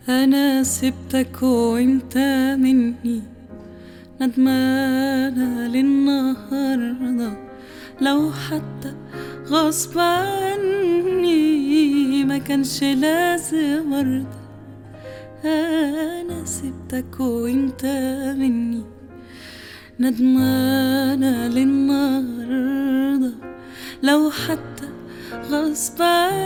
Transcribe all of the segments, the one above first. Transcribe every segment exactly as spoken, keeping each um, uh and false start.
أنا سبتك وانت مني ندمانة للنهاردة، لو حتى غصب عني ما كانش لازم أرضى. أنا سبتك وانت مني ندمانة للنهاردة، لو حتى غصب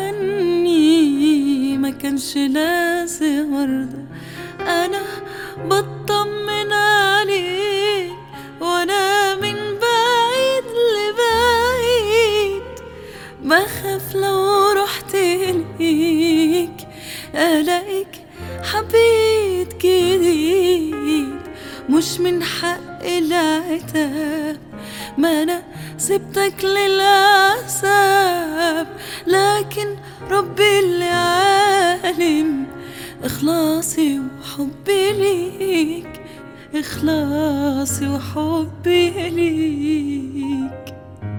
عني ما كانش لازم أرضى. أنا بطمن عليك وأنا من بعيد لبعيد، بخاف لو رحت ليك ألاقيك حبيت جديد. مش من حق العتاب، ما أنا سبتك للعذاب، لكن ربي اللي عالم إخلاصي وحبي ليك، إخلاصي وحبي ليك.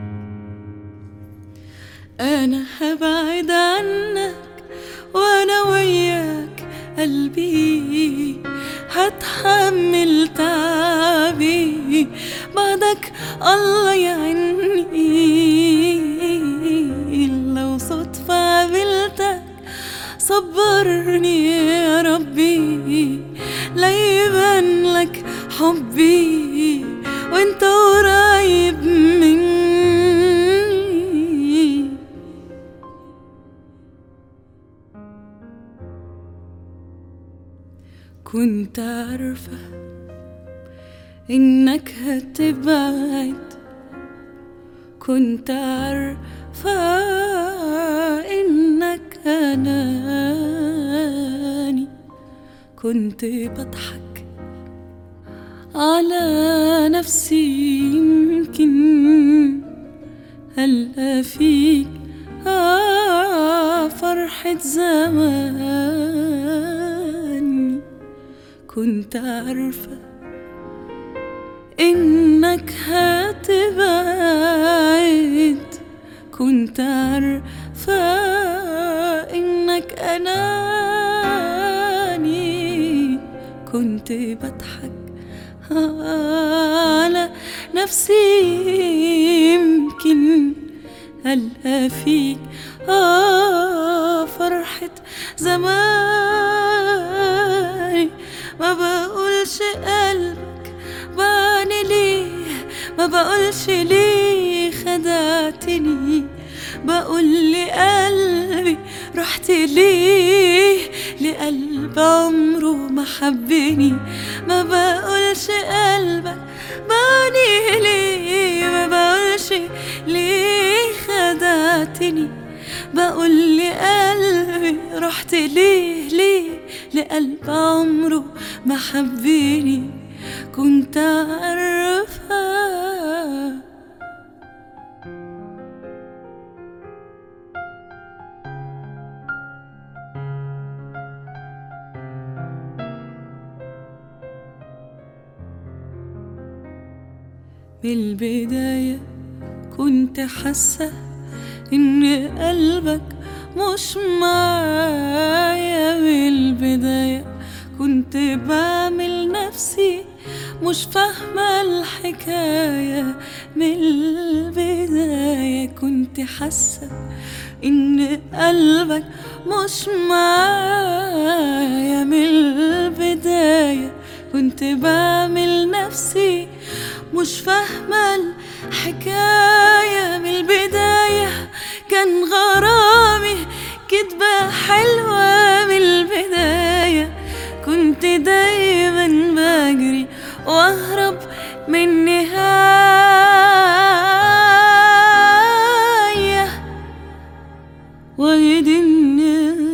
أنا هبعد عنك وأنا وياك قلبي هتحمل تعبي، بعدك الله يعيني. لو صدفة قابلتك صبرني يا ربي، لا يبان لك حبي وانت قريب مني. كنت عارفة إنك هتبعد، كنت عارفة إنك أناني، كنت بضحك على نفسي يمكن هلقى فيك آه فرحة زمان. كنت عارفة إنك هتبعد، كنت عارفة إنك أناني، كنت بضحك على نفسي يمكن هلقى فيك آه فرحة زماني. ما بقولش قلبك بعني ليه، ما بقولش ليه خدعتني، بقول لقلبي رحت ليه لقلب عمره ما حبني. ما بقولش قلبك بعني ليه، ما بقولش ليه خدعتني، بقول لقلبي رحت ليه ليه لقلب عمره ما حبني. كنت عارفة من البداية، كنت حاسة إن قلبك مش معايا. من البداية كنت بعمل نفسي مش فاهمة الحكاية. من البداية كنت حاسة إن قلبك مش معايا. من البداية كنت بعمل نفسي مش فاهمة الحكاية. من البداية كان غرامي كدبة حلوة. من البداية كنت دايما بجري واهرب من نهاية، وهي دي النهاية.